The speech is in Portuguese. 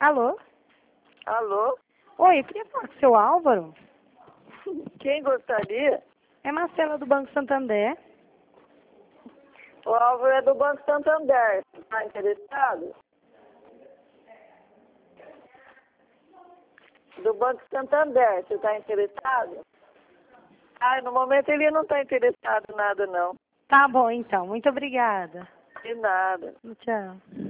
Alô? Alô? Oi, eu queria falar com o seu Álvaro. Quem gostaria? É Marcela do Banco Santander. O Álvaro é do Banco Santander. Está interessado? Do Banco Santander. Você está interessado? Ah, no momento ele não está interessado em nada, não. Tá bom, então. Muito obrigada. De nada. Tchau.